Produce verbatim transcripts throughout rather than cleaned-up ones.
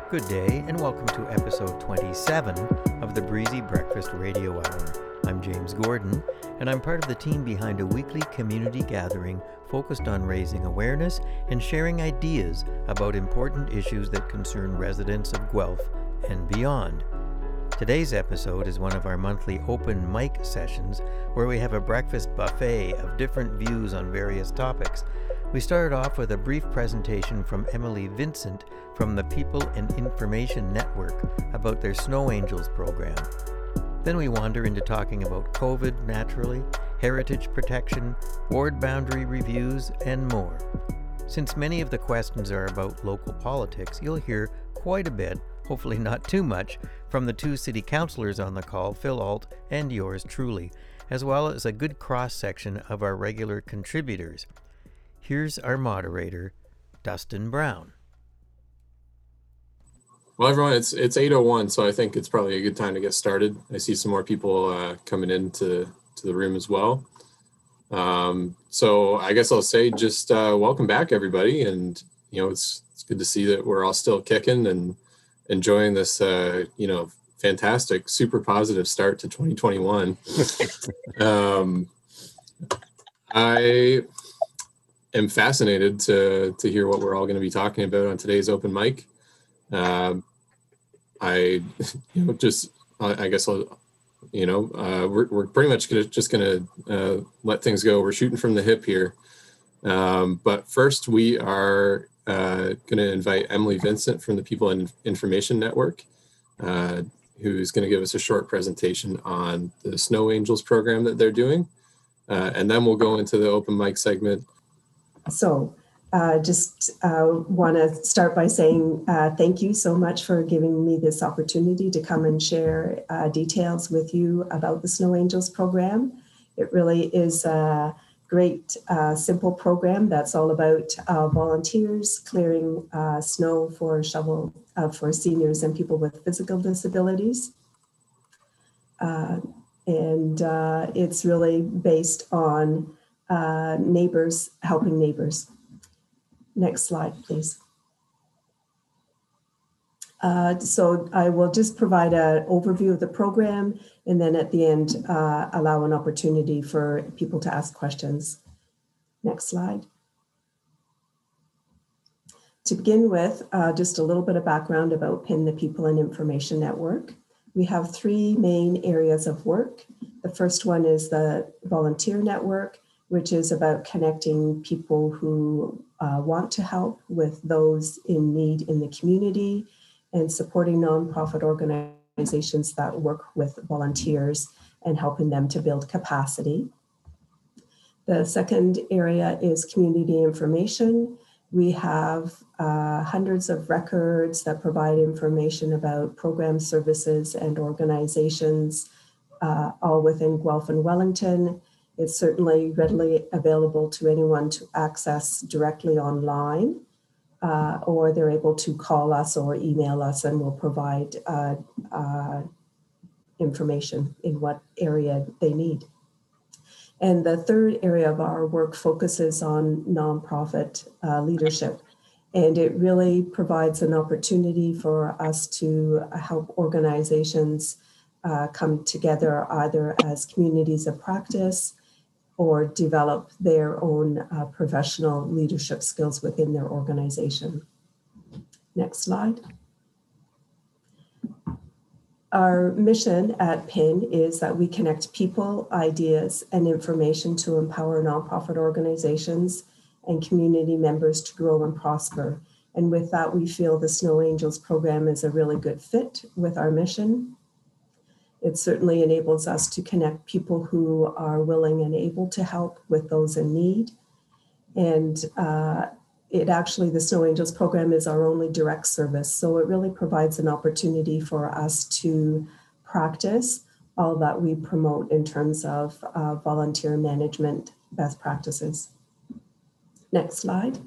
Good day, and welcome to episode twenty-seven of the Breezy Breakfast Radio Hour. I'm James Gordon, and I'm part of the team behind a weekly community gathering focused on raising awareness and sharing ideas about important issues that concern residents of Guelph and beyond. Today's episode is one of our monthly open mic sessions where we have a breakfast buffet of different views on various topics. We started off with a brief presentation from Emily Vincent from the People and Information Network about their Snow Angels program. Then we wander into talking about COVID naturally, heritage protection, ward boundary reviews, and more. Since many of the questions are about local politics, you'll hear quite a bit, hopefully not too much, from the two city councillors on the call, Phil Alt and yours truly, as well as a good cross-section of our regular contributors. Here's our moderator, Dustin Brown. Well, everyone, it's it's eight oh one, so I think it's probably a good time to get started. I see some more people uh, coming into to the room as well. Um, so I guess I'll say just uh, welcome back, everybody. And, you know, it's it's good to see that we're all still kicking and enjoying this, uh, you know, fantastic, super positive start to twenty twenty-one. um, I... am fascinated to to hear what we're all going to be talking about on today's open mic. Uh, I, you know, just I, I guess I'll, you know, uh, we're we're pretty much gonna, just going to uh, let things go. We're shooting from the hip here. Um, but first, we are uh, going to invite Emily Vincent from the People and Information Network, uh, who's going to give us a short presentation on the Snow Angels program that they're doing, uh, and then we'll go into the open mic segment. So uh, just uh, want to start by saying uh, thank you so much for giving me this opportunity to come and share uh, details with you about the Snow Angels program. It really is a great, uh, simple program that's all about uh, volunteers clearing uh, snow for shovel uh, for seniors and people with physical disabilities. Uh, and uh, it's really based on Uh, neighbors helping neighbors. Next slide, please. Uh, so I will just provide an overview of the program, and then at the end uh, allow an opportunity for people to ask questions. Next slide. To begin with, uh, just a little bit of background about P I N, the People and Information Network. We have three main areas of work. The first one is the volunteer network, which is about connecting people who uh, want to help with those in need in the community and supporting nonprofit organizations that work with volunteers and helping them to build capacity. The second area is community information. We have uh, hundreds of records that provide information about program services and organizations, uh, all within Guelph and Wellington. It's certainly readily available to anyone to access directly online, uh, or they're able to call us or email us, and we'll provide uh, uh, information in what area they need. And the third area of our work focuses on nonprofit uh, leadership, and it really provides an opportunity for us to help organizations uh, come together either as communities of practice or develop their own uh, professional leadership skills within their organization. Next slide. Our mission at P I N is that we connect people, ideas, and information to empower nonprofit organizations and community members to grow and prosper. And with that, we feel the Snow Angels program is a really good fit with our mission. It certainly enables us to connect people who are willing and able to help with those in need. And uh, it actually, the Snow Angels program is our only direct service. So it really provides an opportunity for us to practice all that we promote in terms of uh, volunteer management best practices. Next slide.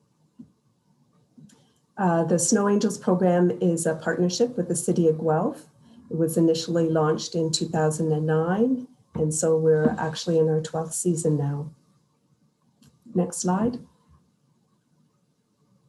Uh, the Snow Angels program is a partnership with the City of Guelph. It was initially launched in two thousand nine, and so we're actually in our twelfth season now. Next slide.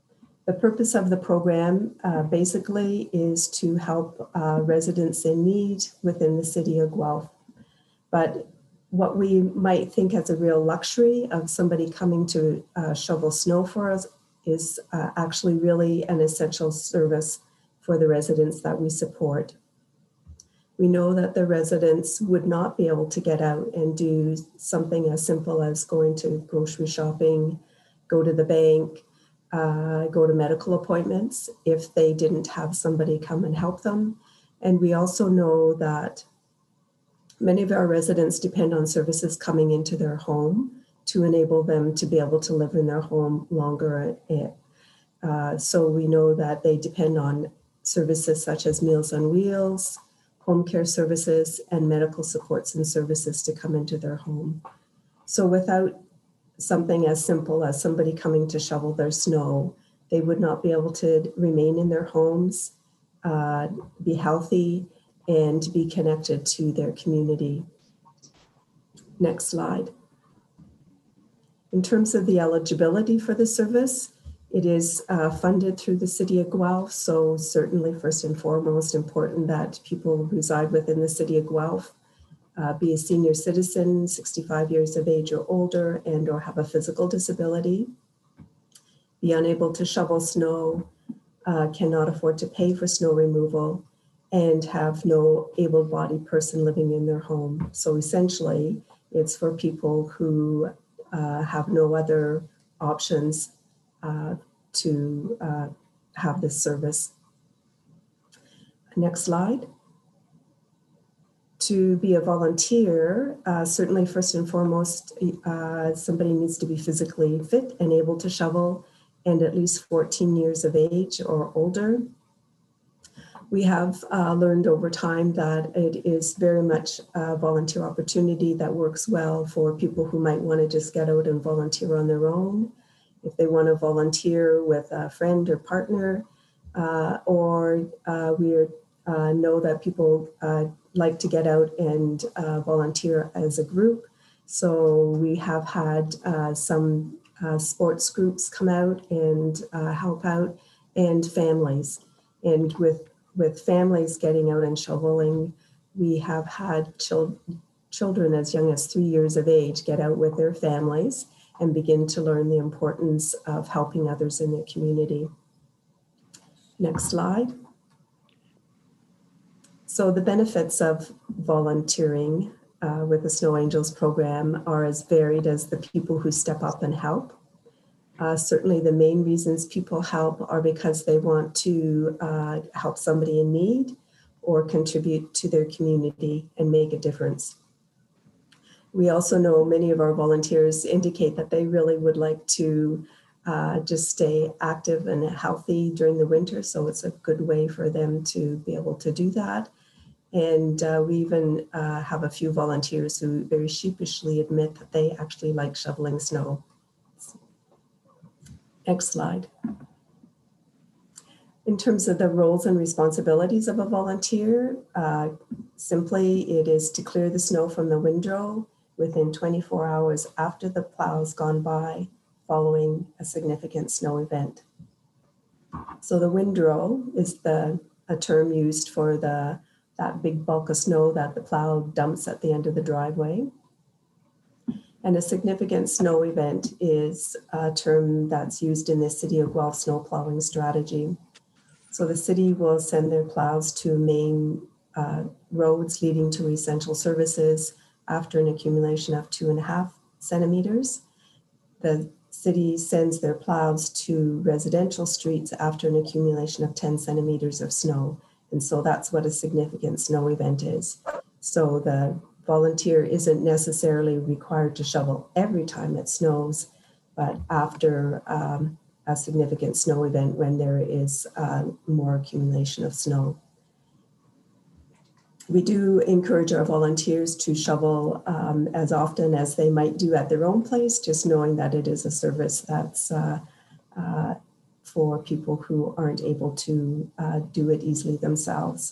The purpose of the program uh, basically is to help uh, residents in need within the city of Guelph. But what we might think as a real luxury of somebody coming to uh, shovel snow for us is uh, actually really an essential service for the residents that we support. We know that the residents would not be able to get out and do something as simple as going to grocery shopping, go to the bank, uh, go to medical appointments if they didn't have somebody come and help them. And we also know that many of our residents depend on services coming into their home to enable them to be able to live in their home longer. Uh, so we know that they depend on services such as Meals on Wheels, home care services, and medical supports and services to come into their home. So without something as simple as somebody coming to shovel their snow, they would not be able to remain in their homes, uh, be healthy, and be connected to their community. Next slide. In terms of the eligibility for the service, it is uh, funded through the City of Guelph, so certainly first and foremost important that people reside within the City of Guelph, uh, be a senior citizen, sixty-five years of age or older, and or have a physical disability, be unable to shovel snow, uh, cannot afford to pay for snow removal, and have no able-bodied person living in their home. So essentially, it's for people who uh, have no other options uh, to uh, have this service. Next slide. To be a volunteer, uh, certainly first and foremost, uh, somebody needs to be physically fit and able to shovel and at least fourteen years of age or older. We have uh, learned over time that it is very much a volunteer opportunity that works well for people who might want to just get out and volunteer on their own. If they want to volunteer with a friend or partner, uh, or uh, we uh, know that people uh, like to get out and uh, volunteer as a group. So we have had uh, some uh, sports groups come out and uh, help out, and families. And with With families getting out and shoveling, we have had chil- children as young as three years of age get out with their families and begin to learn the importance of helping others in their community. Next slide. So the benefits of volunteering uh, with the Snow Angels program are as varied as the people who step up and help. Uh, certainly the main reasons people help are because they want to uh, help somebody in need or contribute to their community and make a difference. We also know many of our volunteers indicate that they really would like to uh, just stay active and healthy during the winter, so it's a good way for them to be able to do that. And uh, we even uh, have a few volunteers who very sheepishly admit that they actually like shoveling snow. Next slide. In terms of the roles and responsibilities of a volunteer, uh, simply it is to clear the snow from the windrow within twenty-four hours after the plow's gone by following a significant snow event. So the windrow is the a term used for the that big bulk of snow that the plow dumps at the end of the driveway. And a significant snow event is a term that's used in the City of Guelph snow plowing strategy. So the city will send their plows to main uh, roads leading to essential services after an accumulation of two and a half centimeters. The city sends their plows to residential streets after an accumulation of ten centimeters of snow. And so that's what a significant snow event is. So the volunteer isn't necessarily required to shovel every time it snows, but after um, a significant snow event when there is uh, more accumulation of snow. We do encourage our volunteers to shovel um, as often as they might do at their own place, just knowing that it is a service that's uh, uh, for people who aren't able to uh, do it easily themselves.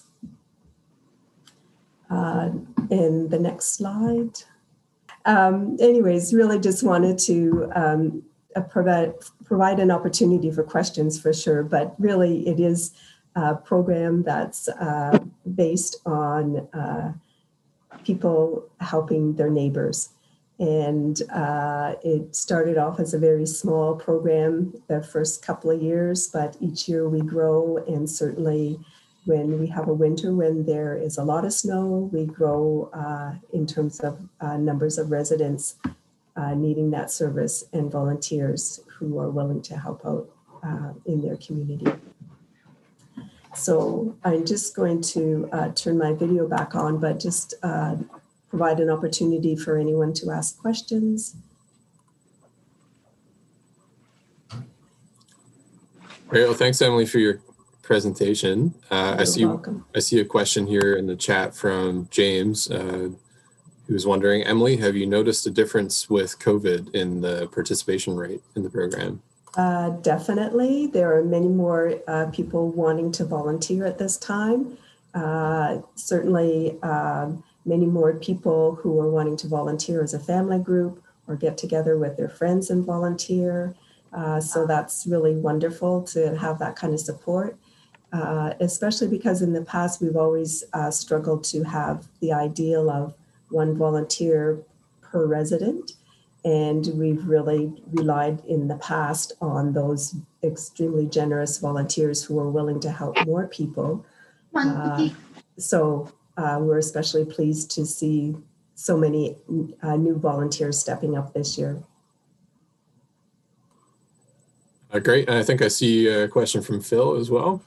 Uh, in the next slide. Um, anyways, really just wanted to um, uh, provide, provide an opportunity for questions for sure, but really it is a program that's uh, based on uh, people helping their neighbors. And uh, it started off as a very small program the first couple of years, but each year we grow, and certainly when we have a winter when there is a lot of snow, we grow uh, in terms of uh, numbers of residents uh, needing that service and volunteers who are willing to help out uh, in their community. So I'm just going to uh, turn my video back on, but just uh, provide an opportunity for anyone to ask questions. Great. Well, thanks, Emily, for your presentation. Uh, I see. Welcome. I see a question here in the chat from James, uh, who's wondering, Emily, have you noticed a difference with COVID in the participation rate in the program? Uh, definitely. There are many more uh, people wanting to volunteer at this time. Uh, certainly, um, many more people who are wanting to volunteer as a family group or get together with their friends and volunteer. Uh, so that's really wonderful to have that kind of support, uh, especially because in the past we've always uh, struggled to have the ideal of one volunteer per resident. And we've really relied in the past on those extremely generous volunteers who are willing to help more people. Uh, so uh, we're especially pleased to see so many uh, new volunteers stepping up this year. Uh, great. I think I see a question from Phil as well.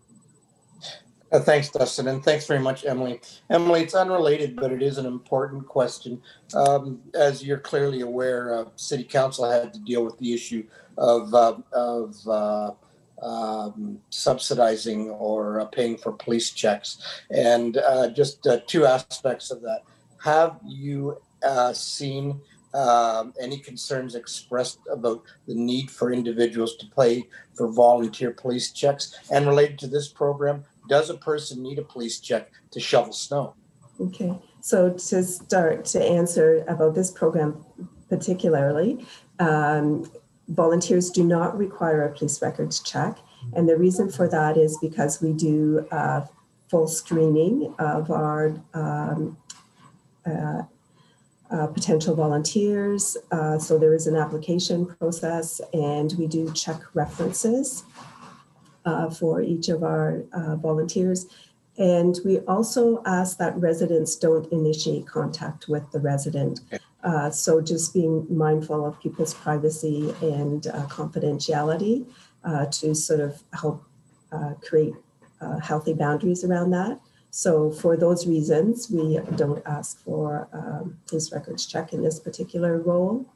Uh, thanks, Dustin, and thanks very much, Emily. Emily, it's unrelated, but it is an important question. Um, as you're clearly aware, uh, City Council had to deal with the issue of, uh, of uh, um, subsidizing or uh, paying for police checks. And uh, just uh, two aspects of that. Have you uh, seen um, any concerns expressed about the need for individuals to pay for volunteer police checks? And related to this program, does a person need a police check to shovel snow? Okay, so to start to answer about this program particularly, um, volunteers do not require a police records check. And the reason for that is because we do uh, full screening of our um, uh, uh, potential volunteers. Uh, so there is an application process, and we do check references Uh, for each of our uh, volunteers. And we also ask that residents don't initiate contact with the resident. Uh, so just being mindful of people's privacy and uh, confidentiality uh, to sort of help uh, create uh, healthy boundaries around that. So for those reasons, we don't ask for um, police records check in this particular role.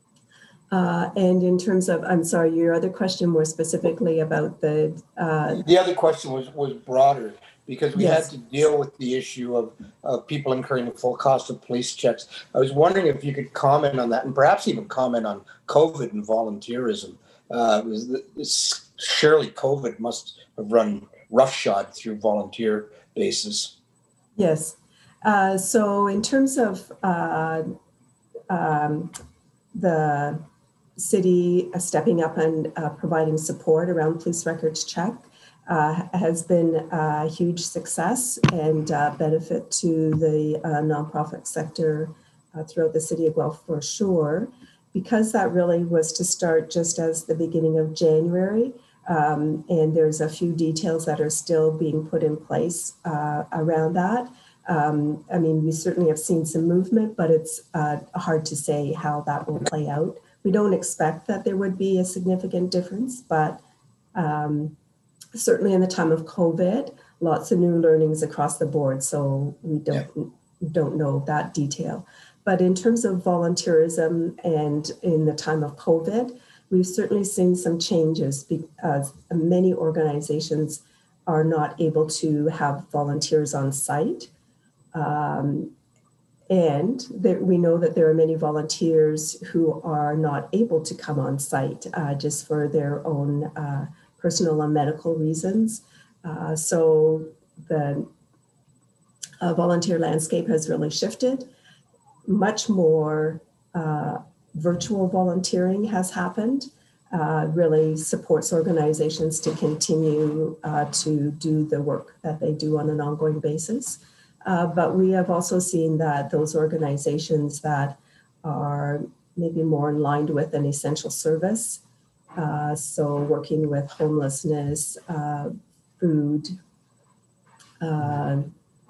Uh, and in terms of, I'm sorry, your other question more specifically about the... Uh, the other question was, was broader, because we yes. had to deal with the issue of, of people incurring the full cost of police checks. I was wondering if you could comment on that, and perhaps even comment on COVID and volunteerism. Uh, this, surely COVID must have run roughshod through volunteer basis. Yes. Uh, so in terms of uh, um, the city uh, stepping up and uh, providing support around police records check uh, has been a huge success and uh, benefit to the uh, nonprofit sector uh, throughout the city of Guelph for sure. Because that really was to start just as the beginning of January, um, and there's a few details that are still being put in place uh, around that. Um, I mean, we certainly have seen some movement, but it's uh, hard to say how that will play out. We don't expect that there would be a significant difference, but um, certainly in the time of COVID, lots of new learnings across the board. So we don't yeah. don't know that detail. But in terms of volunteerism and in the time of COVID, we've certainly seen some changes because many organizations are not able to have volunteers on site. Um, And there, we know that there are many volunteers who are not able to come on site uh, just for their own uh, personal and medical reasons. Uh, so the uh, volunteer landscape has really shifted. Much more uh, virtual volunteering has happened, uh, really supports organizations to continue uh, to do the work that they do on an ongoing basis. Uh, but we have also seen that those organizations that are maybe more in line with an essential service, uh, so working with homelessness, uh, food, uh,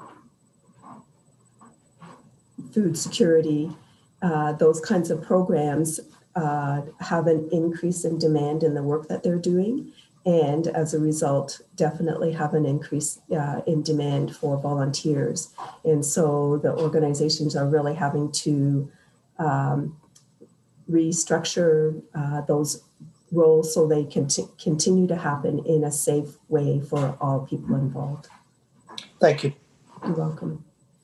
food security, uh, those kinds of programs uh, have an increase in demand in the work that they're doing. And as a result, definitely have an increase uh, in demand for volunteers. And so the organizations are really having to um, restructure uh, those roles so they can t- continue to happen in a safe way for all people involved. Thank you. You're welcome.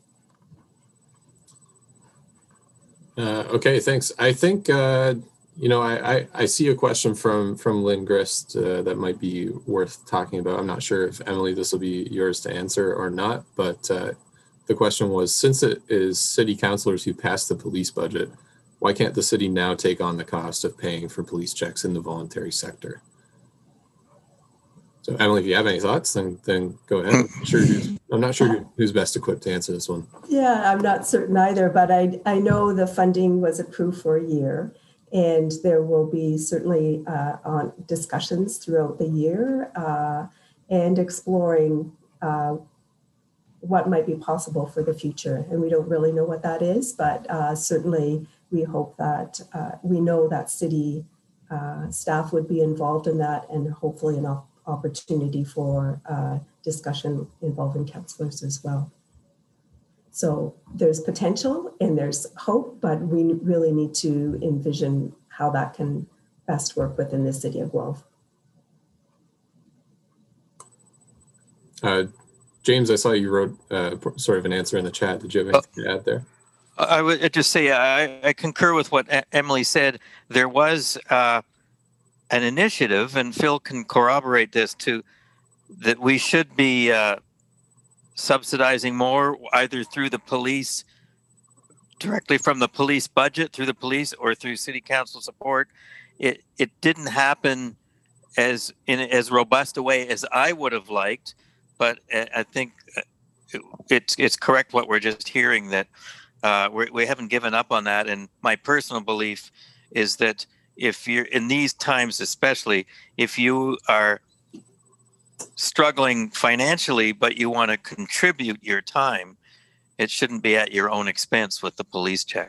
Uh, okay, thanks. I think, uh, you know, I, I, I see a question from, from Lynn Grist uh, that might be worth talking about. I'm not sure if, Emily, this will be yours to answer or not, but uh, the question was, since it is city councilors who pass the police budget, why can't the city now take on the cost of paying for police checks in the voluntary sector? So, Emily, if you have any thoughts, then then go ahead. I'm not sure who's, I'm not sure who, who's best equipped to answer this one. Yeah, I'm not certain either, but I, I know the funding was approved for a year, and there will be certainly uh, on discussions throughout the year uh, and exploring uh, what might be possible for the future. And we don't really know what that is, but uh, certainly we hope that uh, we know that city uh, staff would be involved in that, and hopefully an op- opportunity for uh, discussion involving councillors as well. So there's potential and there's hope, but we really need to envision how that can best work within the city of Guelph. Uh, James, I saw you wrote uh, sort of an answer in the chat. Did you have anything to add there? I would just say I, I concur with what Emily said. There was uh, an initiative, and Phil can corroborate this too, that we should be uh, subsidizing more either through the police, directly from the police budget through the police, or through city council support. It it didn't happen as in as robust a way as I would have liked, but I think it's it's correct what we're just hearing, that uh, we're, we haven't given up on that. And my personal belief is that if you're in these times, especially if you are struggling financially, but you want to contribute your time, it shouldn't be at your own expense with the police check.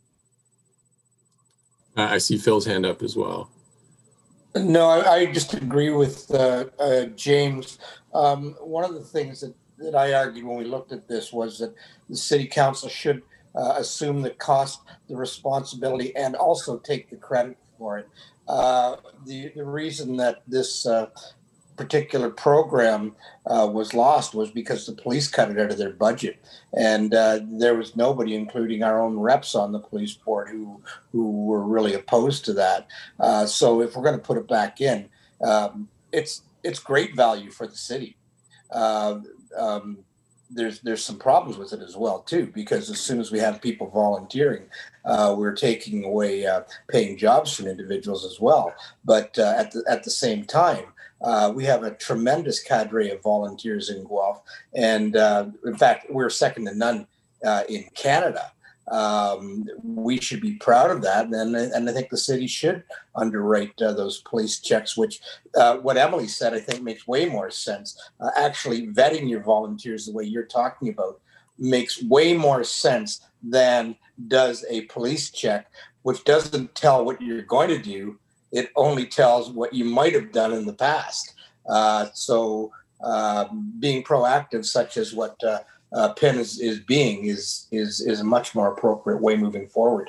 Uh, I see Phil's hand up as well. No, I, I just agree with uh, uh, James. Um, one of the things that, that I argued when we looked at this was that the city council should uh, assume the cost, the responsibility, and also take the credit for it. Uh, the, the reason that this uh, particular program uh, was lost was because the police cut it out of their budget, and uh, there was nobody, including our own reps on the police board, who who were really opposed to that. Uh, so if we're going to put it back in, um, it's it's great value for the city. Uh, um, there's there's some problems with it as well too, because as soon as we have people volunteering, uh, we're taking away uh, paying jobs from individuals as well. But uh, at the at the same time, Uh, we have a tremendous cadre of volunteers in Guelph, and uh, in fact, we're second to none uh, in Canada. Um, we should be proud of that, and, and I think the city should underwrite uh, those police checks, which uh, what Emily said, I think, makes way more sense. Uh, actually, vetting your volunteers the way you're talking about makes way more sense than does a police check, which doesn't tell what you're going to do. It only tells what you might have done in the past. Uh, so uh, being proactive, such as what uh, uh, Penn is, is being, is, is, is a much more appropriate way moving forward.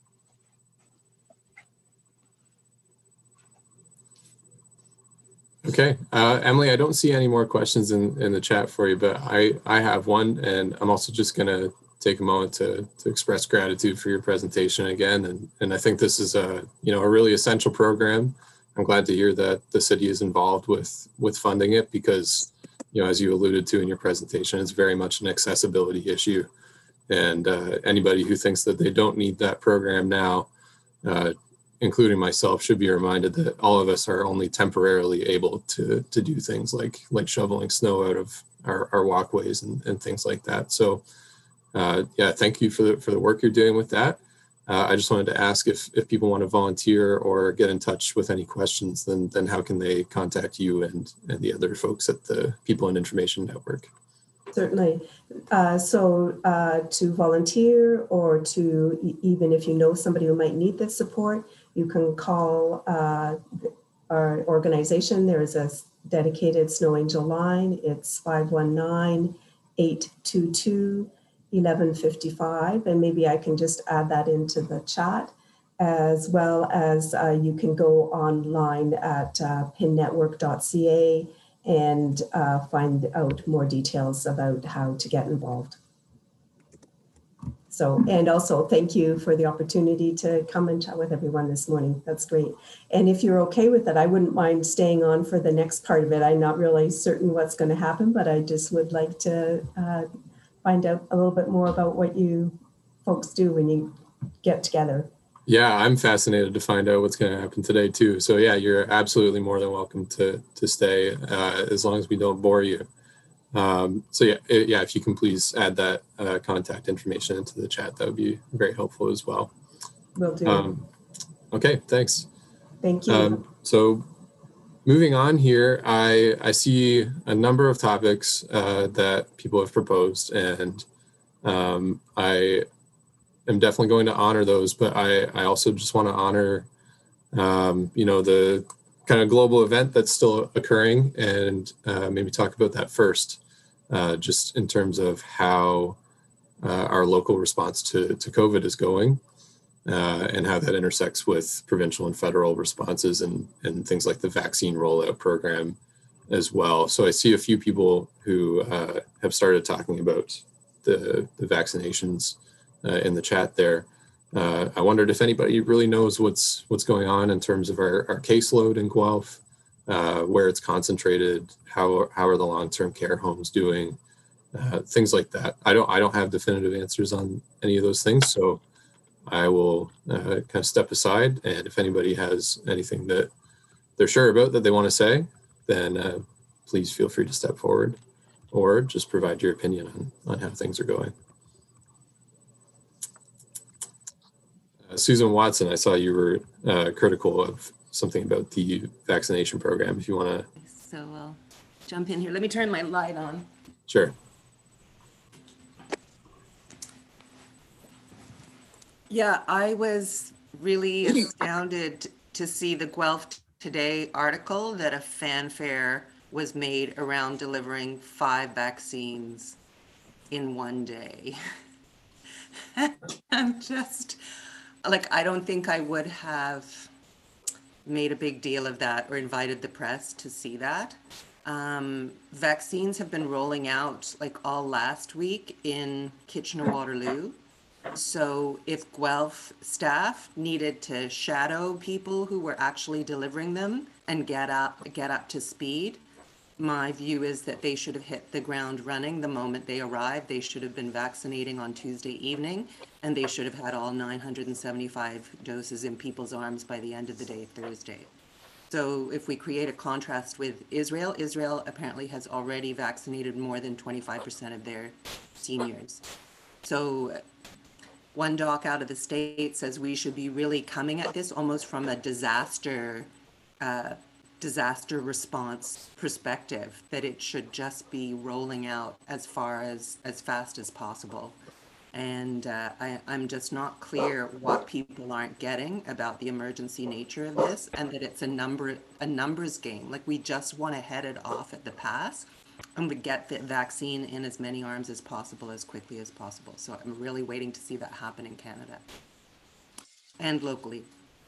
Okay, uh, Emily, I don't see any more questions in, in the chat for you, but I, I have one, and I'm also just going to take a moment to, to express gratitude for your presentation again. And, and I think this is a, you know, a really essential program. I'm glad to hear that the city is involved with, with funding it, because, you know, as you alluded to in your presentation, it's very much an accessibility issue. And uh, anybody who thinks that they don't need that program now, uh, including myself, should be reminded that all of us are only temporarily able to to do things like like shoveling snow out of our, our walkways and, and things like that. So uh, yeah, thank you for the for the work you're doing with that. Uh, I just wanted to ask if if people want to volunteer or get in touch with any questions, then then how can they contact you and and the other folks at the People and Information Network? Certainly. Uh, so uh, to volunteer, or to e- even if you know somebody who might need this support, you can call uh, our organization. There is a dedicated Snow Angel line. It's five one nine, eight two two, one one five five. And maybe I can just add that into the chat, as well as uh, you can go online at uh, pin network dot c a and uh, find out more details about how to get involved. So, and also thank you for the opportunity to come and chat with everyone this morning. That's great. And if you're okay with it, I wouldn't mind staying on for the next part of it. I'm not really certain what's going to happen, but I just would like to uh, find out a little bit more about what you folks do when you get together. Yeah, I'm fascinated to find out what's going to happen today too. So yeah, you're absolutely more than welcome to to stay uh, as long as we don't bore you. Um, so yeah, it, yeah, if you can please add that uh, contact information into the chat, that would be very helpful as well. Will do. Um, okay, thanks. Thank you. Um, so moving on here, I I see a number of topics uh, that people have proposed, and um, I. I'm definitely going to honor those, but I, I also just want to honor, um, you know, the kind of global event that's still occurring, and uh, maybe talk about that first, uh, just in terms of how uh, our local response to, to COVID is going, uh, and how that intersects with provincial and federal responses, and, and things like the vaccine rollout program as well. So I see a few people who uh, have started talking about the, the vaccinations Uh, in the chat there. Uh, I wondered if anybody really knows what's what's going on in terms of our, our caseload in Guelph, uh, where it's concentrated, how how are the long-term care homes doing, uh, things like that. I don't I don't have definitive answers on any of those things, so I will uh, kind of step aside, and if anybody has anything that they're sure about that they want to say, then uh, please feel free to step forward, or just provide your opinion on, on how things are going. Uh, Susan Watson, I saw you were uh, critical of something about the vaccination program. If you want to. So I'll jump in here. Let me turn my light on. Sure. Yeah, I was really astounded to see the Guelph Today article that a fanfare was made around delivering five vaccines in one day. I'm just like, I don't think I would have made a big deal of that or invited the press to see that. Um, vaccines have been rolling out like all last week in Kitchener-Waterloo. So if Guelph staff needed to shadow people who were actually delivering them and get up, get up to speed, my view is that they should have hit the ground running the moment they arrived. They should have been vaccinating on Tuesday evening, and they should have had all nine hundred seventy-five doses in people's arms by the end of the day, Thursday. So if we create a contrast with Israel, Israel apparently has already vaccinated more than twenty-five percent of their seniors. So one doc out of the state says we should be really coming at this almost from a disaster uh, disaster response perspective, that it should just be rolling out as far as as fast as possible. And uh, I, I'm just not clear what people aren't getting about the emergency nature of this, and that it's a number a numbers game. Like, we just want to head it off at the pass and we get the vaccine in as many arms as possible as quickly as possible. So I'm really waiting to see that happen in Canada and locally.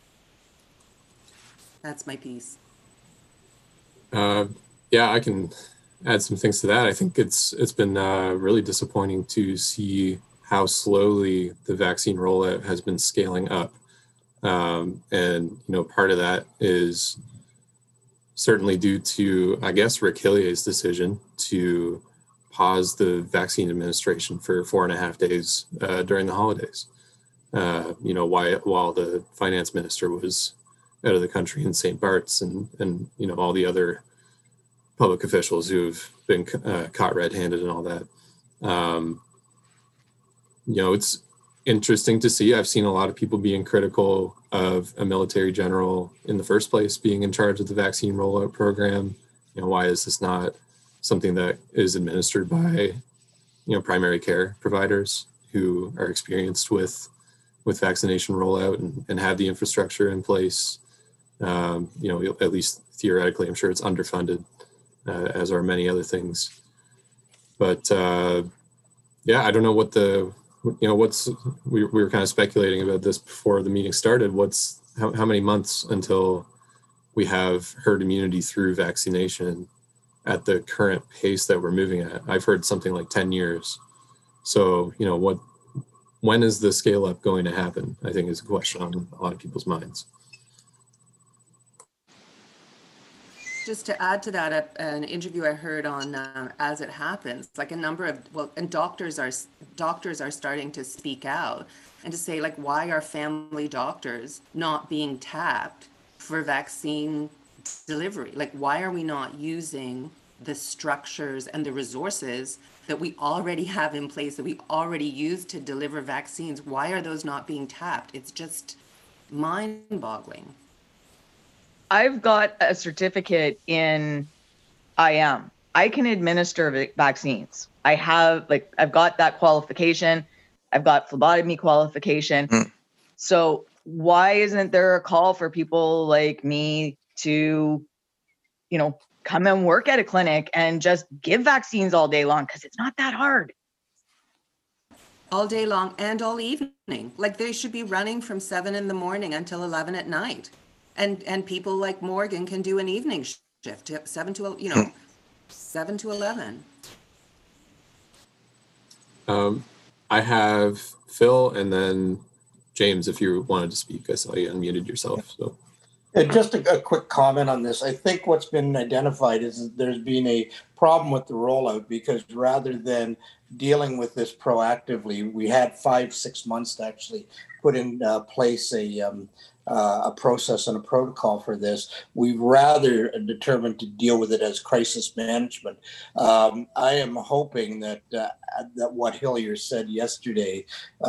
That's my piece. Uh, yeah, I can add some things to that. I think it's it's been uh, really disappointing to see how slowly the vaccine rollout has been scaling up. Um, and, you know, part of that is certainly due to, I guess, Rick Hillier's decision to pause the vaccine administration for four and a half days uh, during the holidays. uh, you know, why, while the finance minister was out of the country in Saint Bart's, and, and, you know, all the other public officials who've been uh, caught red-handed and all that. Um, you know, it's interesting to see. I've seen a lot of people being critical of a military general in the first place being in charge of the vaccine rollout program. You know, why is this not something that is administered by, you know, primary care providers who are experienced with with vaccination rollout and, and have the infrastructure in place? Um, you know, at least theoretically, I'm sure it's underfunded, uh, as are many other things. But uh, yeah, I don't know what the, you know, what's, we, we were kind of speculating about this before the meeting started. What's, how, how many months until we have herd immunity through vaccination at the current pace that we're moving at? I've heard something like ten years. So, you know, what, when is the scale up going to happen? I think is a question on a lot of people's minds. Just to add to that, a, an interview I heard on uh, As It Happens, like a number of, well, and doctors are doctors are starting to speak out and to say, like, why are family doctors not being tapped for vaccine delivery? Like, why are we not using the structures and the resources that we already have in place, that we already use to deliver vaccines? Why are those not being tapped? It's just mind-boggling. I've got a certificate in I M. I can administer vaccines. I have, like, I've got that qualification. I've got phlebotomy qualification. Mm. So why isn't there a call for people like me to, you know, come and work at a clinic and just give vaccines all day long? Because it's not that hard. All day long and all evening. Like, they should be running from seven in the morning until eleven at night. And and people like Morgan can do an evening shift, seven to, you know, seven to eleven. Um, I have Phil and then James, if you wanted to speak. I saw you unmuted yourself. So, and just a, a quick comment on this. I think what's been identified is that there's been a problem with the rollout, because rather than dealing with this proactively, we had five, six months to actually put in uh, place a um, Uh, a process and a protocol for this. We've rather determined to deal with it as crisis management. Um, I am hoping that uh, that what Hillier said yesterday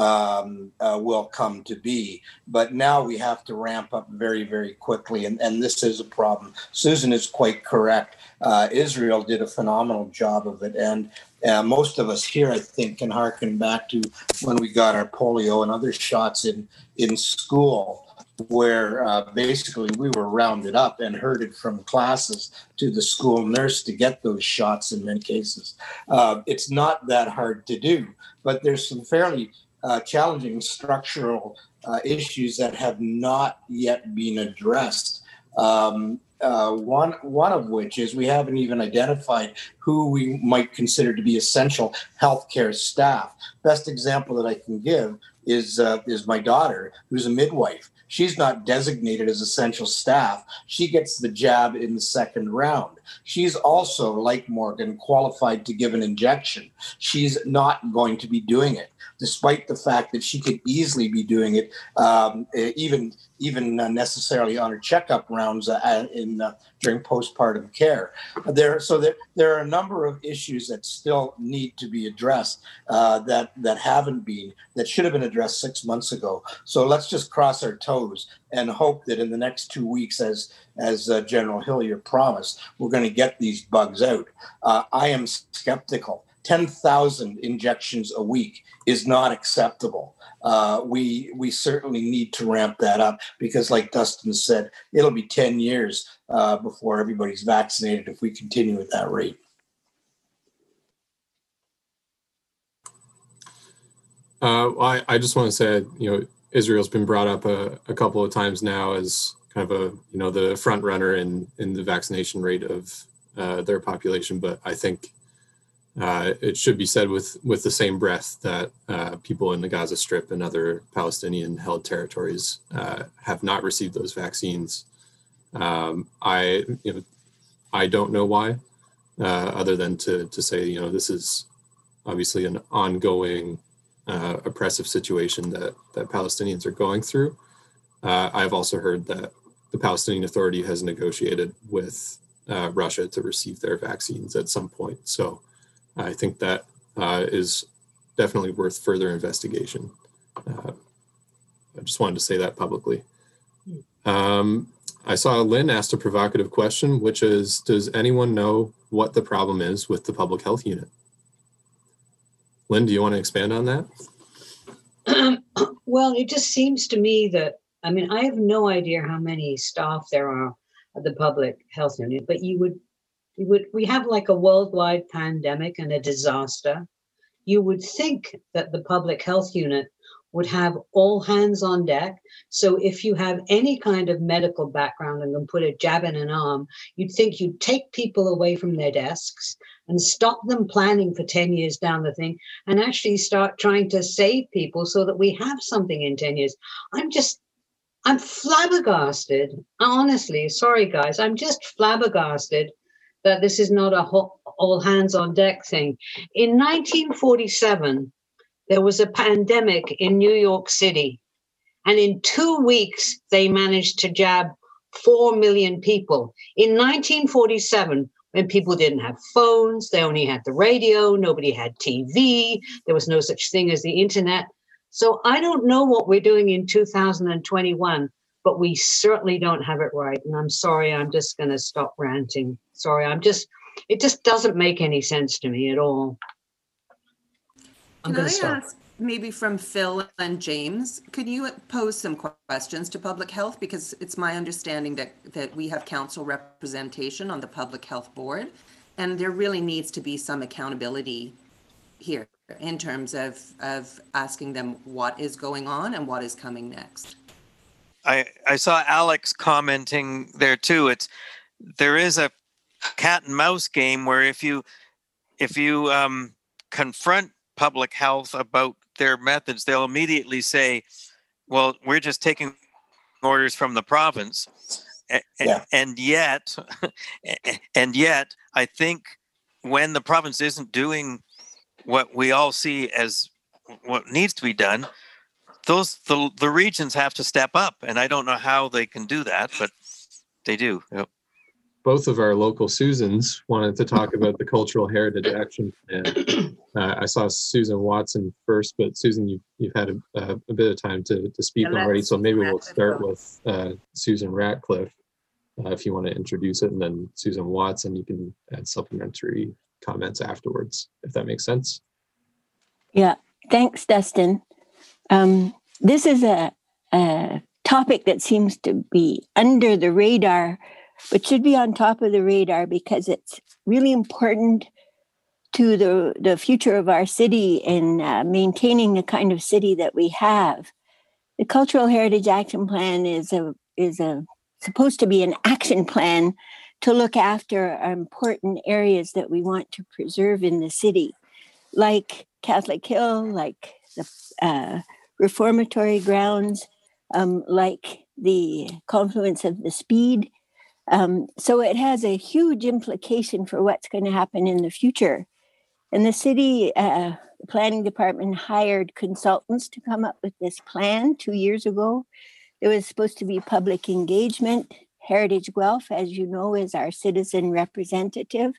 um, uh, will come to be. But now we have to ramp up very, very quickly, and, and this is a problem. Susan is quite correct. Uh, Israel did a phenomenal job of it, and uh, most of us here, I think, can harken back to when we got our polio and other shots in in school, where uh, basically we were rounded up and herded from classes to the school nurse to get those shots in many cases. Uh, it's not that hard to do, but there's some fairly uh, challenging structural uh, issues that have not yet been addressed. Um, uh, one, one of which is we haven't even identified who we might consider to be essential healthcare staff. Best example that I can give is uh, is my daughter, who's a midwife. She's not designated as essential staff. She gets the jab in the second round. She's also, like Morgan, qualified to give an injection. She's not going to be doing it, despite the fact that she could easily be doing it, um, even even uh, necessarily on her checkup rounds uh, in uh, during postpartum care. There, so there, there are a number of issues that still need to be addressed uh, that that haven't been, that should have been addressed six months ago. So let's just cross our toes and hope that in the next two weeks, as as uh, General Hillier promised, we're going to get these bugs out. Uh, I am skeptical. ten thousand injections a week is not acceptable. Uh, we we certainly need to ramp that up, because, like Dustin said, it'll be ten years uh, before everybody's vaccinated if we continue at that rate. Uh, well, I, I just want to say, you know, Israel's been brought up a, a couple of times now as kind of a, you know, the front runner in, in the vaccination rate of uh, their population. But I think uh, it should be said with, with the same breath that uh, people in the Gaza Strip and other Palestinian-held territories uh, have not received those vaccines. Um, I, you know, I don't know why, uh, other than to to say, you know, this is obviously an ongoing uh, oppressive situation that, that Palestinians are going through. Uh, I've also heard that the Palestinian Authority has negotiated with uh, Russia to receive their vaccines at some point. So I think that uh, is definitely worth further investigation. Uh, I just wanted to say that publicly. Um, I saw Lynn asked a provocative question, which is, does anyone know what the problem is with the public health unit? Lynn, do you want to expand on that? Um, well, it just seems to me that, I mean, I have no idea how many staff there are at the public health unit, but you would, you would, we have like a worldwide pandemic and a disaster. You would think that the public health unit would have all hands on deck. So if you have any kind of medical background and can put a jab in an arm, you'd think you'd take people away from their desks and stop them planning for ten years down the thing and actually start trying to save people so that we have something in ten years. I'm just, I'm flabbergasted. Honestly, sorry guys, I'm just flabbergasted that this is not a whole, all hands on deck thing. In nineteen forty-seven, there was a pandemic in New York City, and in two weeks, they managed to jab four million people. In nineteen forty-seven, when people didn't have phones, they only had the radio, nobody had T V, there was no such thing as the internet. So I don't know what we're doing in two thousand twenty-one, but we certainly don't have it right. And I'm sorry, I'm just going to stop ranting. Sorry, I'm just, it just doesn't make any sense to me at all. I'm Can I stop. ask, maybe from Phil and James, could you pose some questions to public health? Because it's my understanding that, that we have council representation on the public health board, and there really needs to be some accountability here in terms of, of asking them what is going on and what is coming next. I, I saw Alex commenting there too. It's, there is a cat and mouse game where if you, if you um, confront public health about their methods, they'll immediately say, well, we're just taking orders from the province. Yeah. And yet, and yet, I think when the province isn't doing what we all see as what needs to be done, those the, the regions have to step up. And I don't know how they can do that, but they do. Yep. Both of our local Susans wanted to talk about the Cultural Heritage Action Plan. Uh, I saw Susan Watson first, but Susan, you've, you've had a, a, a bit of time to, to speak yeah, already, so maybe we'll start with uh, Susan Ratcliffe, uh, if you want to introduce it, and then Susan Watson, you can add supplementary comments afterwards, if that makes sense. Yeah, thanks, Dustin. Um, this is a, a topic that seems to be under the radar, but should be on top of the radar because it's really important to the, the future of our city and uh, maintaining the kind of city that we have. The Cultural Heritage Action Plan is a is a supposed to be an action plan to look after important areas that we want to preserve in the city, like Catholic Hill, like the uh, reformatory grounds, um, like the confluence of the Speed. Um, so it has a huge implication for what's going to happen in the future. And the city uh, planning department hired consultants to come up with this plan two years ago. There was supposed to be public engagement. Heritage Guelph, as you know, is our citizen representative.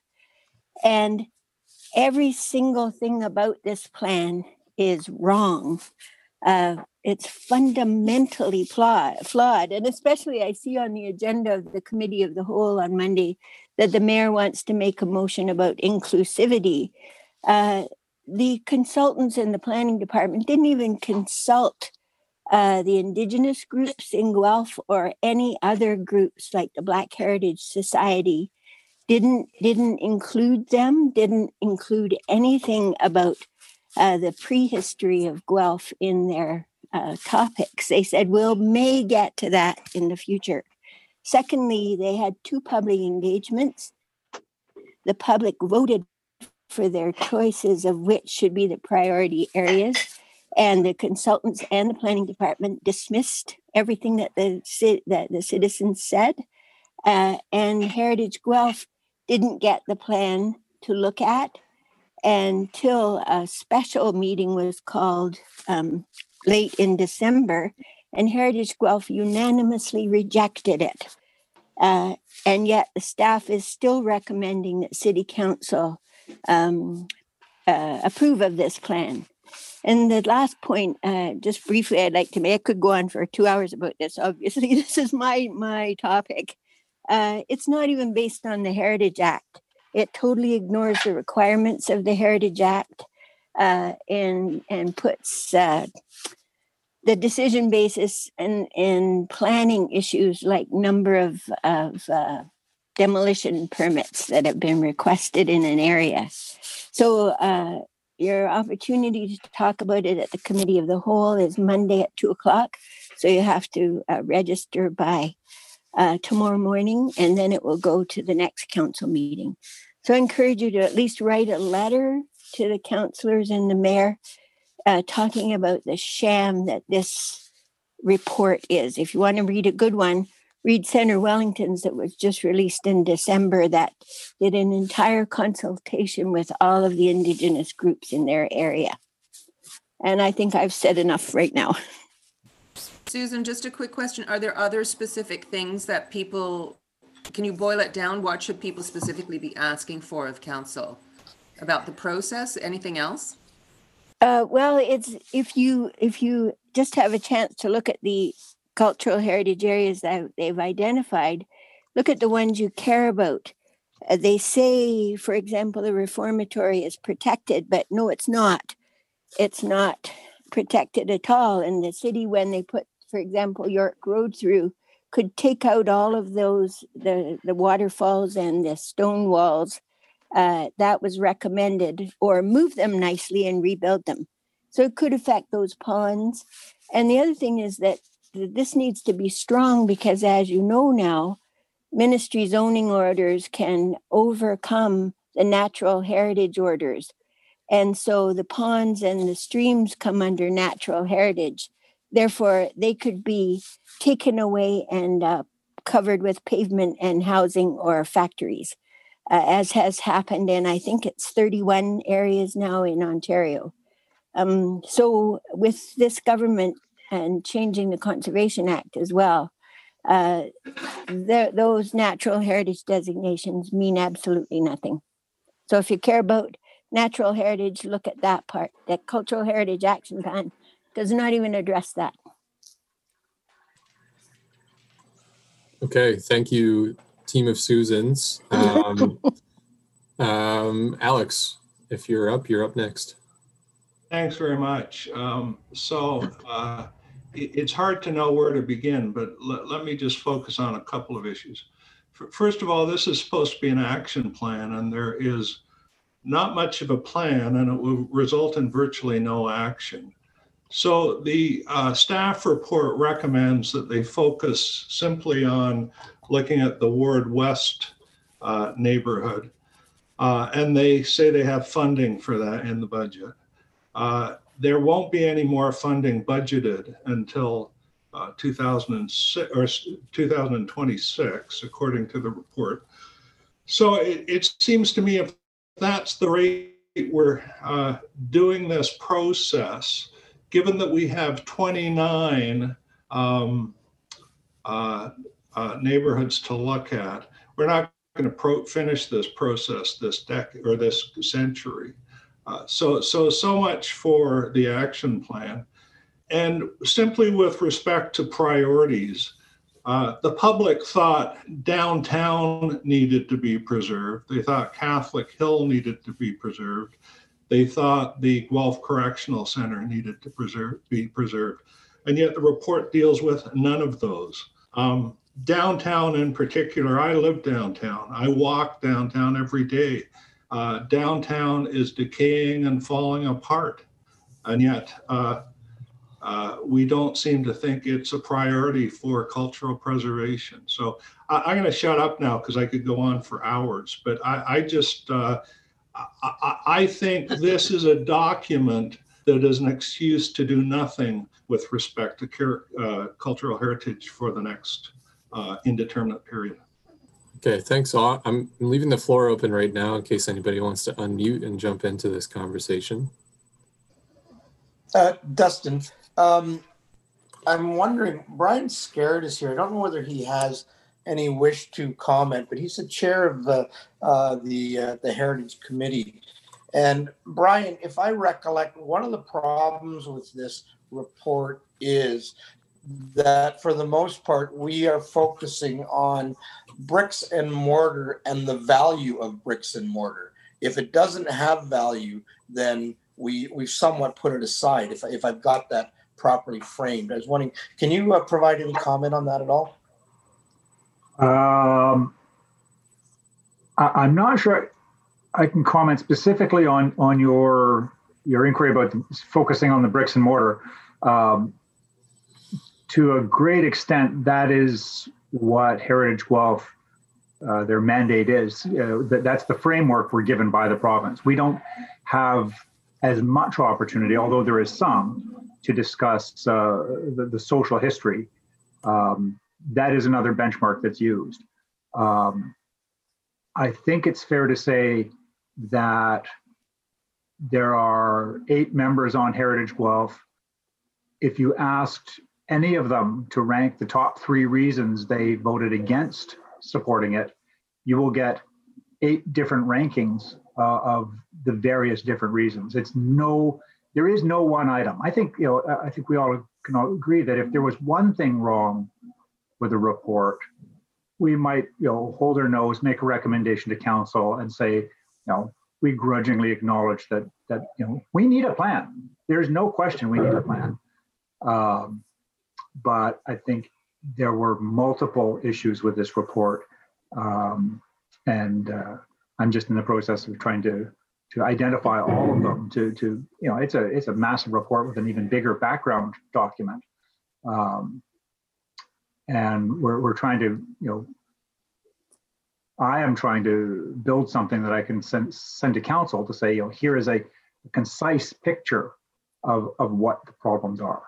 And every single thing about this plan is wrong. Uh, it's fundamentally flawed, flawed. And especially I see on the agenda of the Committee of the Whole on Monday that the mayor wants to make a motion about inclusivity. Uh, the consultants in the planning department didn't even consult uh, the Indigenous groups in Guelph or any other groups like the Black Heritage Society. Didn't, didn't include them, didn't include anything about uh, the prehistory of Guelph in their uh, topics. They said, we'll may get to that in the future. Secondly, they had two public engagements. The public voted for their choices of which should be the priority areas. And the consultants and the planning department dismissed everything that the, that the citizens said. Uh, and Heritage Guelph didn't get the plan to look at. until a special meeting was called um, late in December, and Heritage Guelph unanimously rejected it. Uh, and yet the staff is still recommending that City Council um, uh, approve of this plan. And the last point, uh, just briefly, I'd like to make, I could go on for two hours about this. Obviously, this is my, my topic. Uh, it's not even based on the Heritage Act. It totally ignores the requirements of the Heritage Act uh, and, and puts uh, the decision basis and, and planning issues like number of, of uh, demolition permits that have been requested in an area. So uh, your opportunity to talk about it at the Committee of the Whole is Monday at two o'clock. So you have to uh, register by uh, tomorrow morning, and then it will go to the next council meeting. So I encourage you to at least write a letter to the councillors and the mayor uh, talking about the sham that this report is. If you want to read a good one, read Senator Wellington's that was just released in December that did an entire consultation with all of the Indigenous groups in their area. And I think I've said enough right now. Susan, just a quick question. Are there other specific things that people, can you boil it down? What should people specifically be asking for of council? About the process? Anything else? Uh, well, it's if you if you just have a chance to look at the cultural heritage areas that they've identified, look at the ones you care about. Uh, they say, for example, the reformatory is protected, but no, it's not. It's not protected at all. And the city, when they put, for example, York Road through, could take out all of those, the, the waterfalls and the stone walls. Uh, that was recommended, or move them nicely and rebuild them. So it could affect those ponds. And the other thing is that this needs to be strong because, as you know now, ministry zoning orders can overcome the natural heritage orders. And so the ponds and the streams come under natural heritage. Therefore, they could be taken away and uh, covered with pavement and housing or factories. Uh, as has happened in, I think it's thirty-one areas now in Ontario. Um, so with this government and changing the Conservation Act as well, uh, the, those natural heritage designations mean absolutely nothing. So if you care about natural heritage, look at that part. The Cultural Heritage Action Plan does not even address that. Okay, thank you, team of Susans. Um, um, Alex, if you're up, you're up next. Thanks very much. Um, so uh, it, it's hard to know where to begin, but l- let me just focus on a couple of issues. F- First of all, this is supposed to be an action plan, and there is not much of a plan, and it will result in virtually no action. So the uh, staff report recommends that they focus simply on looking at the Ward West uh, neighborhood. Uh, and they say they have funding for that in the budget. Uh, there won't be any more funding budgeted until uh, two thousand six or two thousand twenty-six, according to the report. So it, it seems to me if that's the rate we're uh, doing this process, given that we have twenty-nine um, uh, uh, neighborhoods to look at, we're not going to pro- finish this process this decade or this century. Uh, so, so, so much for the action plan. And simply with respect to priorities, uh, the public thought downtown needed to be preserved. They thought Catholic Hill needed to be preserved. They thought the Guelph Correctional Center needed to preserve, be preserved. And yet the report deals with none of those. Um, downtown in particular, I live downtown. I walk downtown every day. Uh, downtown is decaying and falling apart. And yet uh, uh, we don't seem to think it's a priority for cultural preservation. So I, I'm going to shut up now because I could go on for hours, but I, I just, uh, I, I think this is a document that is an excuse to do nothing with respect to uh, cultural heritage for the next uh, indeterminate period. Okay, thanks all. I'm leaving the floor open right now in case anybody wants to unmute and jump into this conversation. Uh, Dustin, um, I'm wondering, Brian Scared is here. I don't know whether he has any wish to comment, but he's the chair of the uh, the uh, the Heritage Committee. And Brian, if I recollect, one of the problems with this report is that for the most part, we are focusing on bricks and mortar and the value of bricks and mortar. If it doesn't have value, then we we've somewhat put it aside. If if I've got that properly framed, I was wondering, can you uh, provide any comment on that at all? Um, I, I'm not sure I can comment specifically on on your your inquiry about the, focusing on the bricks and mortar. Um, to a great extent, that is what Heritage Guelph, uh, their mandate is. Uh, that, that's the framework we're given by the province. We don't have as much opportunity, although there is some, to discuss uh, the, the social history. Um, that is another benchmark that's used. Um, I think it's fair to say that there are eight members on Heritage Guelph. If you asked any of them to rank the top three reasons they voted against supporting it, you will get eight different rankings uh, of the various different reasons. It's no, there is no one item. I think, you know, I think we all can all agree that if there was one thing wrong with the report, we might, you know, hold our nose, make a recommendation to council and say, you know, we grudgingly acknowledge that, that, you know, we need a plan. There's no question we need a plan. Um, but I think there were multiple issues with this report. Um, and uh, I'm just in the process of trying to to identify all of them to, to, you know, it's a it's a massive report with an even bigger background document. Um, and we're, we're trying to, you know, I am trying to build something that I can send, send to council to say, you know, here is a, a concise picture of, of what the problems are.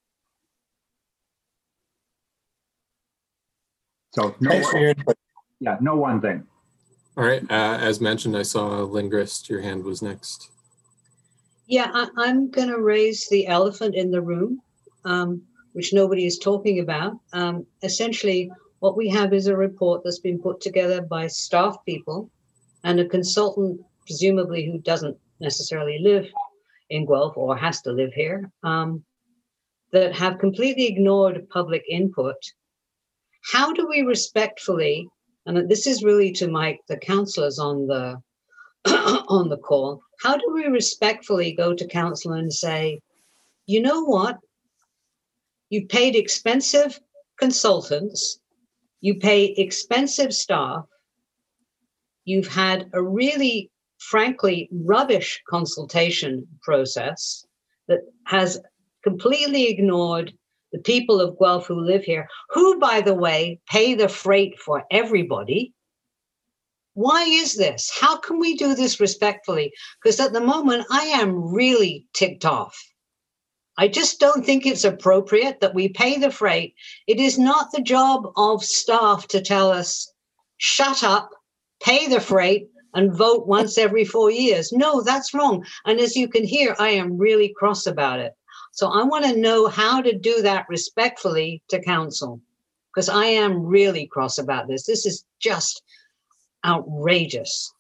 So no, Thanks for your input. Yeah, no one thing. All right, uh, as mentioned, I saw Lingrist, your hand was next. Yeah, I, I'm going to raise the elephant in the room, um, which nobody is talking about. Um, essentially, what we have is a report that's been put together by staff people and a consultant, presumably who doesn't necessarily live in Guelph or has to live here, um, that have completely ignored public input. How do we respectfully, and this is really to Mike, the councillors on the on the call, how do we respectfully go to council and say, you know what? You paid expensive consultants, you pay expensive staff, you've had a really, frankly, rubbish consultation process that has completely ignored the people of Guelph who live here, who, by the way, pay the freight for everybody. Why is this? How can we do this respectfully? Because at the moment, I am really ticked off. I just don't think it's appropriate that we pay the freight. It is not the job of staff to tell us, shut up, pay the freight, and vote once every four years. No, that's wrong. And as you can hear, I am really cross about it. So I want to know how to do that respectfully to council, because I am really cross about this. This is just outrageous.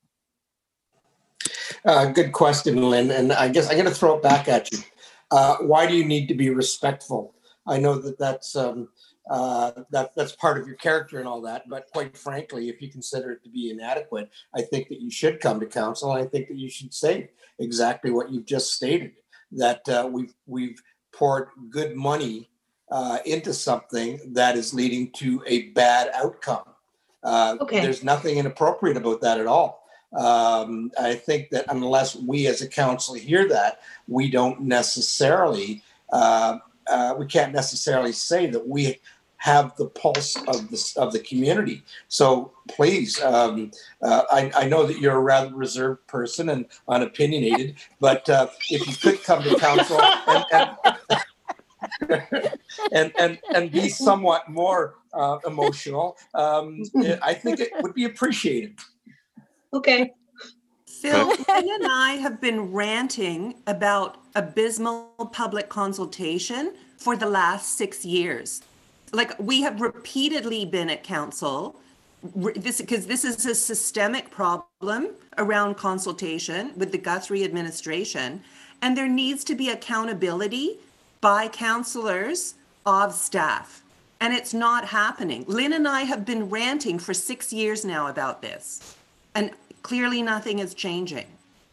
Uh, good question, Lynn. And I guess I'm going to throw it back at you. Uh, why do you need to be respectful? I know that that's um, uh, that that's part of your character and all that, but quite frankly, if you consider it to be inadequate, I think that you should come to council, and I think that you should say exactly what you've just stated. That uh, we've we've poured good money uh, into something that is leading to a bad outcome. Uh, Okay. There's nothing inappropriate about that at all. Um, I think that unless we as a council hear that, we don't necessarily, uh, uh, we can't necessarily say that we have the pulse of the, of the community. So please, um, uh, I, I know that you're a rather reserved person and unopinionated, but uh, if you could come to council and, and and and and be somewhat more uh, emotional, um, I think it would be appreciated. Okay. Phil, Lynn and I have been ranting about abysmal public consultation for the last six years. Like, we have repeatedly been at council, this because this is a systemic problem around consultation with the Guthrie administration, and there needs to be accountability by councillors of staff, and it's not happening. Lynn and I have been ranting for six years now about this, and clearly nothing is changing.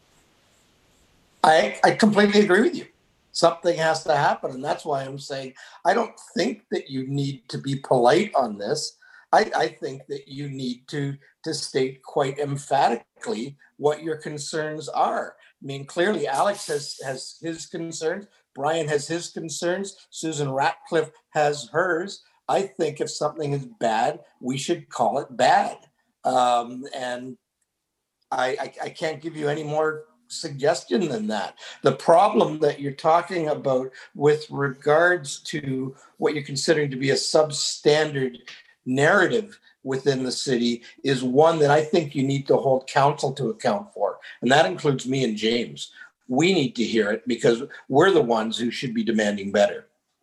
I, I completely agree with you. Something has to happen. And that's why I'm saying, I don't think that you need to be polite on this. I, I think that you need to, to state quite emphatically what your concerns are. I mean, clearly Alex has, has his concerns. Brian has his concerns. Susan Ratcliffe has hers. I think if something is bad, we should call it bad. Um, and I, I, I can't give you any more suggestion than that. The problem that you're talking about with regards to what you're considering to be a substandard narrative within the city is one that I think you need to hold council to account for. And that includes me and James. We need to hear it because we're the ones who should be demanding better.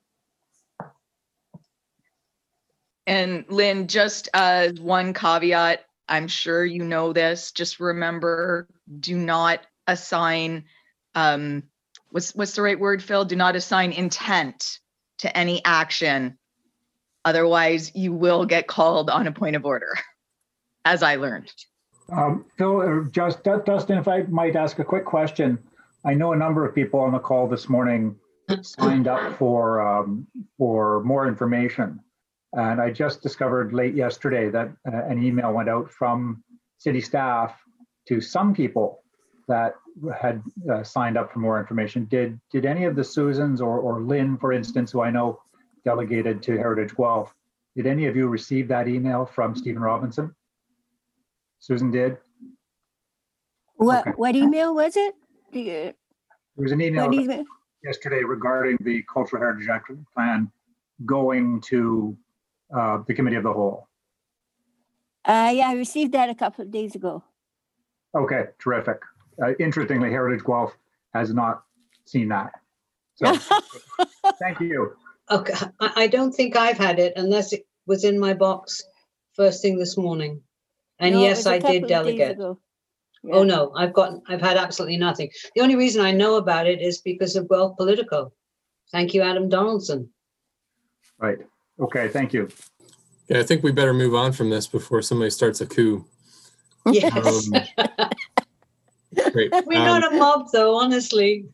And Lynn, just as one caveat, I'm sure you know this, just remember, do not assign, um, what's, what's the right word, Phil? Do not assign intent to any action. Otherwise, you will get called on a point of order, as I learned. Um, Phil, or just Dustin, if I might ask a quick question. I know a number of people on the call this morning signed up for um, for more information. And I just discovered late yesterday that uh, an email went out from city staff to some people that had uh, signed up for more information. Did did any of the Susans or, or Lynn, for instance, who I know delegated to Heritage Guelph, did any of you receive that email from Stephen Robinson? Susan did? What, okay. what email was it? Do you, there was an email, email yesterday regarding the Cultural Heritage Action Plan going to uh, the Committee of the Whole. Uh, yeah, I received that a couple of days ago. Okay, terrific. Uh, interestingly, Heritage Guelph has not seen that. So thank you. Okay, I I don't think I've had it unless it was in my box first thing this morning. And No, it yes, was a I couple did of days delegate. ago. Oh Yeah. no, I've got, I've had absolutely nothing. The only reason I know about it is because of Guelph Politico. Thank you, Adam Donaldson. Right. Okay, thank you. Yeah, I think we better move on from this before somebody starts a coup. Yes. Um, great. We're Um, not a mob though, honestly.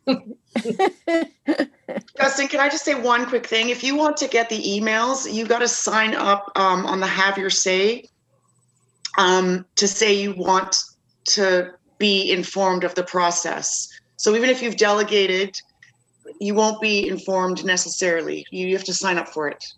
Justin, can I just say one quick thing? If you want to get the emails, you got to sign up um, on the Have Your Say um, to say you want to be informed of the process. So even if you've delegated, you won't be informed necessarily. You have to sign up for it.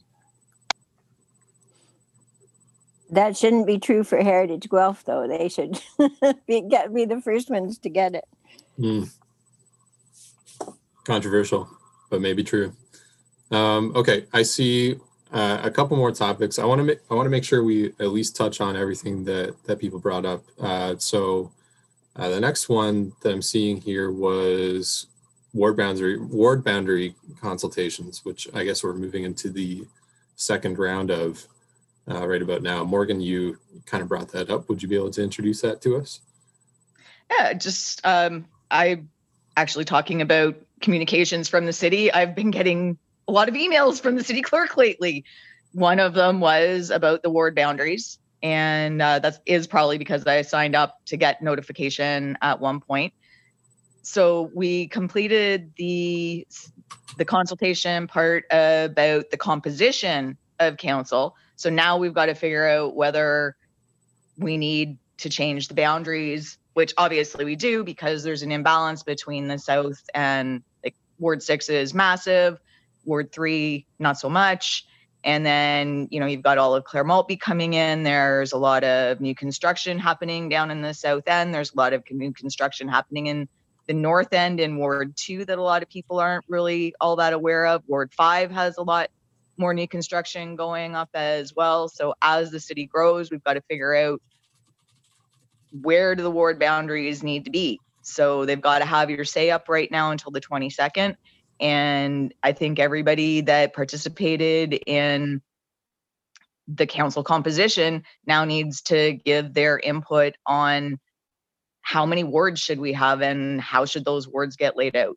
That shouldn't be true for Heritage Guelph, though. They should be, get, be the first ones to get it. Hmm. Controversial, but maybe true. Um, okay, I see uh, a couple more topics. I want to make I want to make sure we at least touch on everything that that people brought up. Uh, so uh, the next one that I'm seeing here was ward boundary ward boundary consultations, which I guess we're moving into the second round of uh, right about now. Morgan, you kind of brought that up. Would you be able to introduce that to us? Yeah, just um, I actually talking about communications from the city. I've been getting a lot of emails from the city clerk lately. One of them was about the ward boundaries. And uh, that is probably because I signed up to get notification at one point. So we completed the, the consultation part about the composition of council. So now we've got to figure out whether we need to change the boundaries, which obviously we do because there's an imbalance between the south and like Ward six is massive, Ward three not so much. And then, you know, you've got all of Clare Maltby coming in. There's a lot of new construction happening down in the south end. There's a lot of new construction happening in the north end in Ward two that a lot of people aren't really all that aware of. Ward five has a lot more new construction going up as well. So as the city grows, we've got to figure out where do the ward boundaries need to be. So they've got to have your say up right now until the twenty-second. And I think everybody that participated in the council composition now needs to give their input on how many wards should we have and how should those wards get laid out.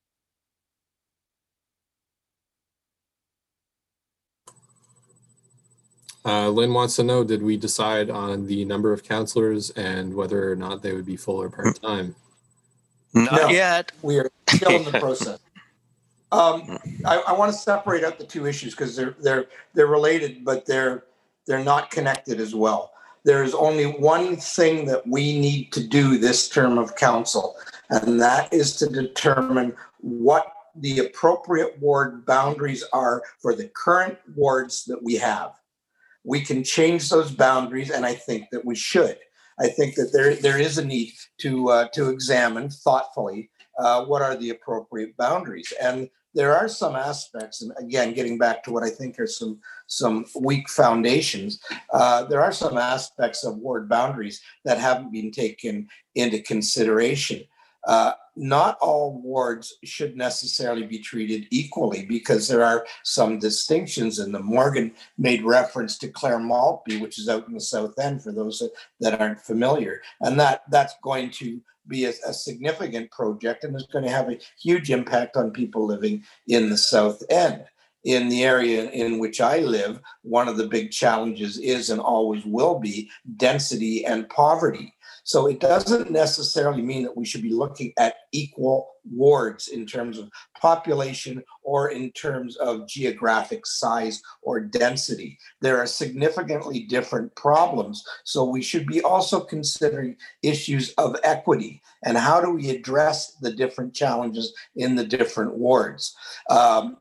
Uh, Lynn wants to know, did we decide on the number of councillors and whether or not they would be full or part-time? Not No. yet. We are still in the process. Um, I, I want to separate out the two issues because they're they're they're related, but they're they're not connected as well. There is only one thing that we need to do this term of council, and that is to determine what the appropriate ward boundaries are for the current wards that we have. We can change those boundaries, and I think that we should. I think that there there is a need to uh, to examine thoughtfully uh, what are the appropriate boundaries. And there are some aspects, and again, getting back to what I think are some some weak foundations, uh, there are some aspects of ward boundaries that haven't been taken into consideration. Uh, not all wards should necessarily be treated equally because there are some distinctions in them. Morgan made reference to Clare Maltby, which is out in the South End for those that, that aren't familiar. And that that's going to be a, a significant project and is going to have a huge impact on people living in the South End. In the area in which I live, one of the big challenges is and always will be density and poverty. So it doesn't necessarily mean that we should be looking at equal wards in terms of population or in terms of geographic size or density. There are significantly different problems. So we should be also considering issues of equity and how do we address the different challenges in the different wards. Um,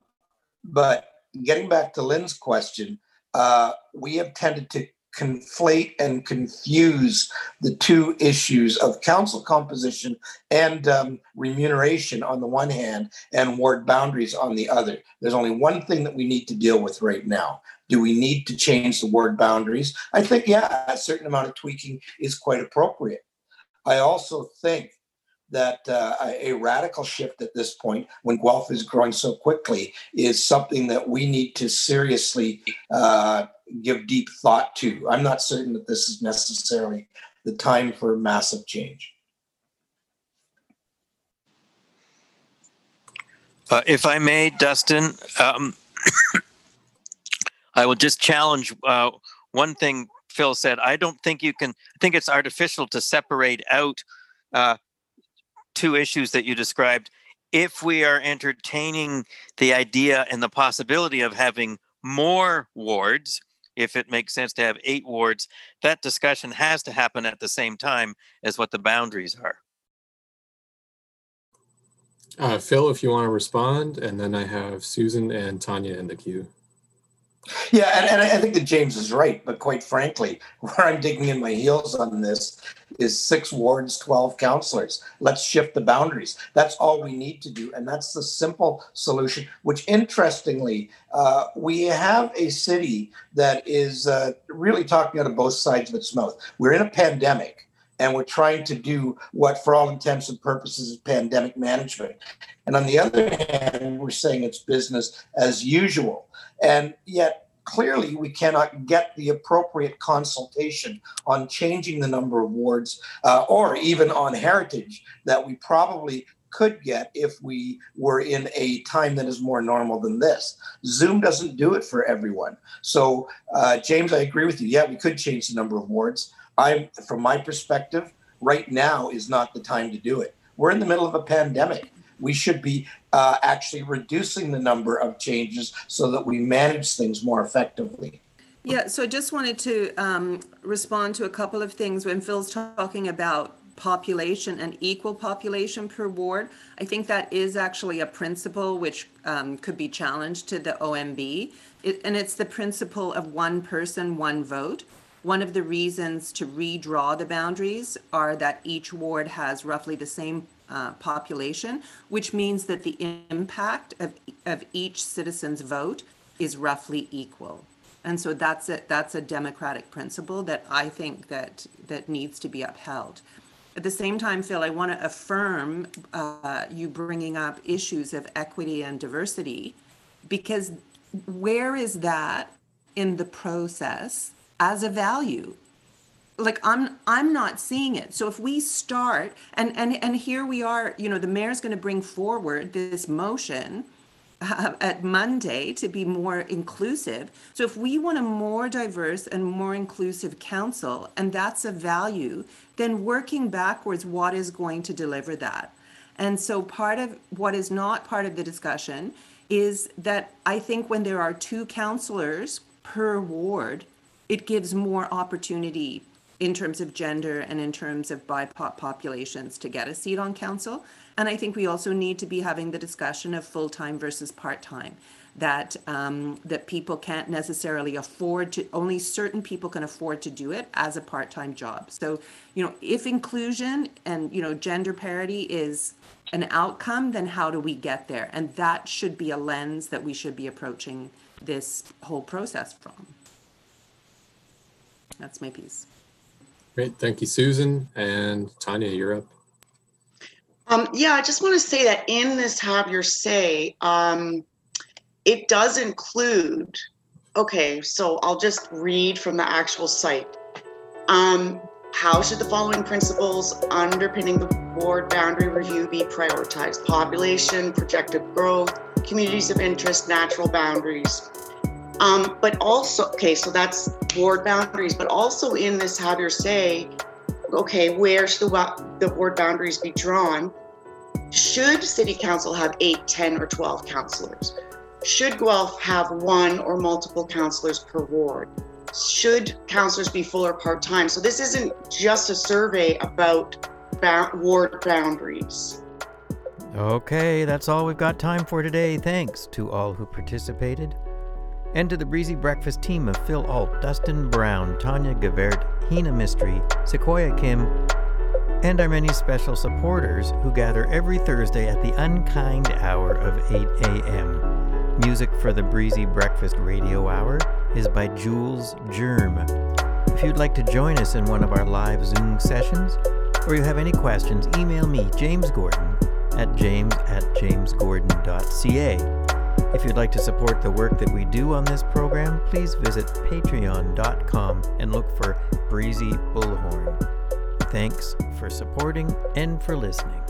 but getting back to Lynn's question, uh, we have tended to conflate and confuse the two issues of council composition and um, remuneration on the one hand and ward boundaries on the other. There's only one thing that we need to deal with right now. Do we need to change the ward boundaries? I think, yeah, a certain amount of tweaking is quite appropriate. I also think that uh, a radical shift at this point, when Guelph is growing so quickly, is something that we need to seriously uh, give deep thought to. I'm not certain that this is necessarily the time for massive change. Uh, if I may, Dustin, um, I will just challenge uh, one thing Phil said. I don't think you can, I think it's artificial to separate out uh, two issues that you described. If we are entertaining the idea and the possibility of having more wards, if it makes sense to have eight wards, that discussion has to happen at the same time as what the boundaries are. Uh, Phil, if you want to respond, and then I have Susan and Tanya in the queue. Yeah, and, and I think that James is right, but quite frankly, where I'm digging in my heels on this is six wards, twelve councillors. Let's shift the boundaries. That's all we need to do, and that's the simple solution, which interestingly, uh, we have a city that is uh, really talking out of both sides of its mouth. We're in a pandemic, and we're trying to do what, for all intents and purposes, is pandemic management. And on the other hand, we're saying it's business as usual. And yet, clearly, we cannot get the appropriate consultation on changing the number of wards uh, or even on heritage that we probably could get if we were in a time that is more normal than this. Zoom doesn't do it for everyone. So, uh, James, I agree with you. Yeah, we could change the number of wards. I'm, from my perspective, right now is not the time to do it. We're in the middle of a pandemic. We should be uh, actually reducing the number of changes so that we manage things more effectively. Yeah, so I just wanted to um, respond to a couple of things. When Phil's talking about population and equal population per ward, I think that is actually a principle which um, could be challenged to the O M B. It, and it's the principle of one person, one vote. one of the reasons to redraw the boundaries are that each ward has roughly the same uh, population, which means that the impact of, of each citizen's vote is roughly equal. And so that's a, that's a democratic principle that I think that, that needs to be upheld. At the same time, Phil, I want to affirm uh, you bringing up issues of equity and diversity, because where is that in the process as a value? Like I'm I'm not seeing it. So if we start, and and and here we are, you know, the mayor's going to bring forward this motion uh, at Monday to be more inclusive. So if we want a more diverse and more inclusive council, and that's a value, then working backwards, what is going to deliver that? And so part of what is not part of the discussion is that I think when there are two councillors per ward, it gives more opportunity in terms of gender and in terms of B I P O C populations to get a seat on council. And I think we also need to be having the discussion of full-time versus part-time, that um, that people can't necessarily afford to, only certain people can afford to do it as a part-time job. So, you know, if inclusion and, you know, gender parity is an outcome, then how do we get there? And that should be a lens that we should be approaching this whole process from. That's my piece. Great, thank you, Susan. And Tanya, you're up. Um, yeah, I just want to say that in this Have Your Say, um, it does include, okay, so I'll just read from the actual site. Um, how should the following principles underpinning the ward boundary review be prioritized? Population, projected growth, communities of interest, natural boundaries. Um, but also, okay, so that's ward boundaries, but also in this Have Your Say, okay, where should the, the ward boundaries be drawn? Should City Council have eight, ten, or twelve councillors? Should Guelph have one or multiple councillors per ward? Should councillors be full or part-time? So this isn't just a survey about ba- ward boundaries. Okay, that's all we've got time for today. Thanks to all who participated. And to the Breezy Breakfast team of Phil Alt, Dustin Brown, Tanya Gavert, Hina Mystery, Sequoia Kim, and our many special supporters who gather every Thursday at the unkind hour of eight a.m. Music for the Breezy Breakfast Radio Hour is by Jules Germ. If you'd like to join us in one of our live Zoom sessions, or you have any questions, email me, James Gordon, at james at jamesgordon dot c a. If you'd like to support the work that we do on this program, please visit patreon dot com and look for Breezy Bullhorn. Thanks for supporting and for listening.